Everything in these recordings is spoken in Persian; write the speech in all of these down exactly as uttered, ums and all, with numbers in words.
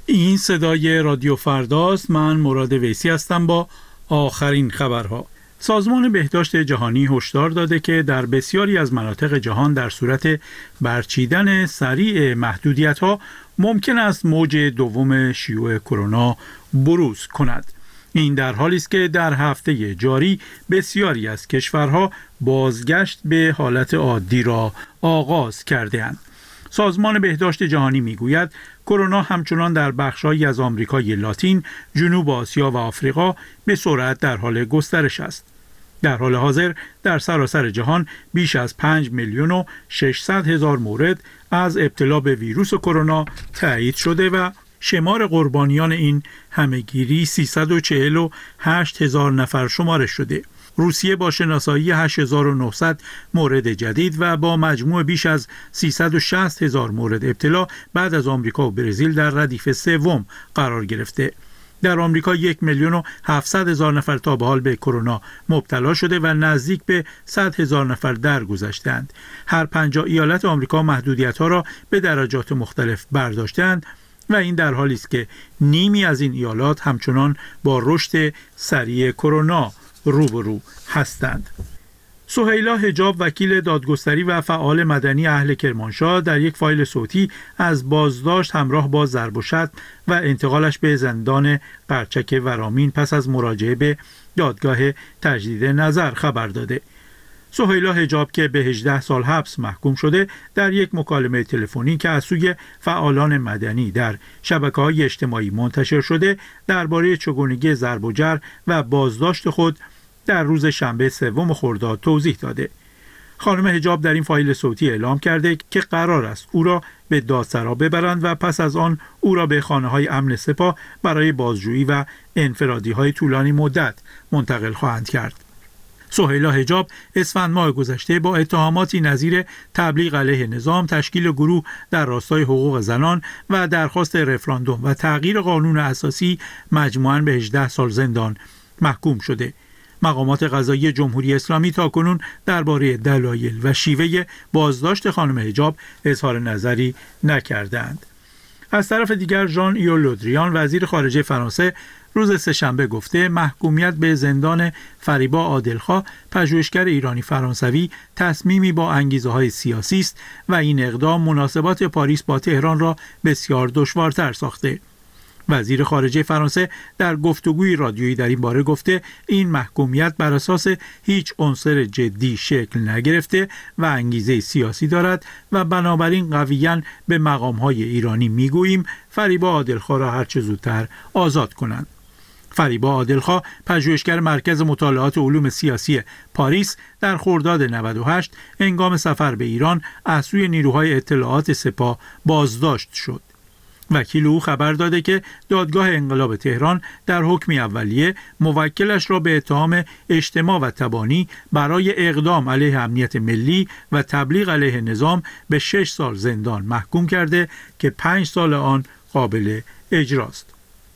این صدای رادیو فرداست. من مراد ویسی هستم با آخرین خبرها. سازمان بهداشت جهانی هشدار داده که در بسیاری از مناطق جهان در صورت برچیدن سریع محدودیت‌ها ممکن است موج دوم شیوع کرونا بروز کند. این در حالی است که در هفته جاری بسیاری از کشورها بازگشت به حالت عادی را آغاز کرده‌اند. سازمان بهداشت جهانی میگوید کرونا همچنان در بخش‌هایی از آمریکای لاتین، جنوب آسیا و آفریقا به سرعت در حال گسترش است. در حال حاضر در سراسر جهان بیش از پنج میلیون و ششصد هزار مورد از ابتلا به ویروس کرونا تایید شده و شمار قربانیان این همهگیری سیصد و چهل و هشت هزار نفر شمارش شده. روسیه با شناسایی هشت هزار و نهصد مورد جدید و با مجموع بیش از سیصد و شصت هزار مورد ابتلا بعد از آمریکا و برزیل در ردیف سوم قرار گرفته. در آمریکا یک میلیون و هفتصد هزار نفر تا به حال به کرونا مبتلا شده و نزدیک به صد هزار نفر درگذشتند. هر پنجاه ایالت آمریکا محدودیت‌ها را به درجات مختلف برداشتند و این در حالی است که نیمی از این ایالات همچنان با رشد سریع کرونا روبرو هستند. سهیلا حجاب، وکیل دادگستری و فعال مدنی اهل کرمانشاه، در یک فایل صوتی از بازداشت همراه با ضرب و شتم و انتقالش به زندان قرچک ورامین پس از مراجعه به دادگاه تجدید نظر خبر داده. سهیلا حجاب که به هجده سال حبس محکوم شده، در یک مکالمه تلفنی که از سوی فعالان مدنی در شبکه‌های اجتماعی منتشر شده، درباره چگونگی ضرب و جرح و بازداشت خود در روز شنبه سوم خرداد توضیح داده. خانم حجاب در این فایل صوتی اعلام کرده که قرار است او را به دادسرا ببرند و پس از آن او را به خانه‌های امن سپاه برای بازجویی و انفرادی‌های طولانی مدت منتقل خواهند کرد. سهیلا حجاب اسفند ماه گذشته با اتهاماتی نظیر تبلیغ علیه نظام، تشکیل گروه در راستای حقوق زنان و درخواست رفراندوم و تغییر قانون اساسی مجموعاً به هجده سال زندان محکوم شده. مقامات قضایی جمهوری اسلامی تاکنون درباره دلایل و شیوه بازداشت خانم حجاب اظهار نظری نکردند. از طرف دیگر ژان ایو لودریان، وزیر خارجه فرانسه، روز سه‌شنبه گفته محکومیت به زندان فریبا عادلخواه، پژوهشگر ایرانی فرانسوی، تصمیمی با انگیزه‌های سیاسی است و این اقدام مناسبات پاریس با تهران را بسیار دشوارتر ساخته. وزیر خارجه فرانسه در گفتگوی رادیویی در این باره گفته این محکومیت بر اساس هیچ عنصر جدی شکل نگرفته و انگیزه سیاسی دارد و بنابراین قویاً به مقام‌های ایرانی میگوییم فریبا عادلخواه را هر چه زودتر آزاد کنند. فریبا عادلخواه، پژوهشگر مرکز مطالعات علوم سیاسی پاریس، در خرداد نود و هشت هنگام سفر به ایران از سوی نیروهای اطلاعات سپاه بازداشت شد. وکیل او خبر داده که دادگاه انقلاب تهران در حکم اولیه موکلش را به اتهام اجتماع و تبانی برای اقدام علیه امنیت ملی و تبلیغ علیه نظام به شش سال زندان محکوم کرده که پنج سال آن قابل اجراست.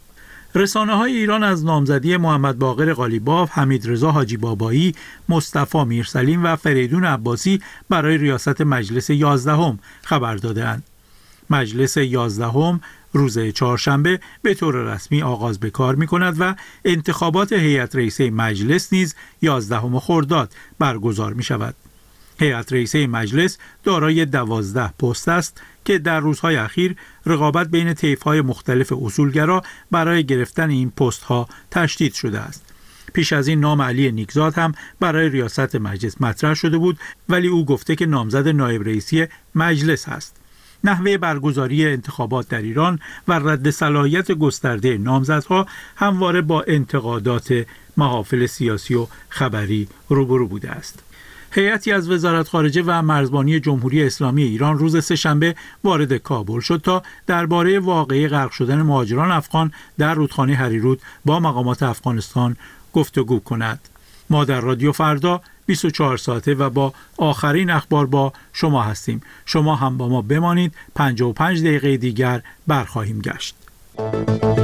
رسانه‌های ایران از نامزدی محمد باقر قالیباف، حمیدرضا حاجی بابایی، مصطفی میرسلیم و فریدون عباسی برای ریاست مجلس یازدهم خبر داده‌اند. مجلس یازدهم روز چهارشنبه به طور رسمی آغاز به کار می‌کند و انتخابات هیئت رئیسه مجلس نیز یازدهم خرداد برگزار می‌شود. هیئت رئیسه مجلس دارای دوازده پست است که در روزهای اخیر رقابت بین طیف‌های مختلف اصولگرا برای گرفتن این پست‌ها تشدید شده است. پیش از این نام علی نیکزاد هم برای ریاست مجلس مطرح شده بود، ولی او گفته که نامزد نایب رئیسی مجلس است. نحوه برگزاری انتخابات در ایران و رد صلاحیت گسترده نامزدها همواره با انتقادات محافل سیاسی و خبری روبرو بوده است. هیئتی از وزارت خارجه و مرزبانی جمهوری اسلامی ایران روز سه‌شنبه وارد کابل شد تا درباره واقعه غرق شدن مهاجران افغان در رودخانه هریرود با مقامات افغانستان گفتگو کند. ما در رادیو فردا بیست و چهار ساعته و با آخرین اخبار با شما هستیم. شما هم با ما بمانید. پنجاه و پنج دقیقه دیگر برخواهیم گشت.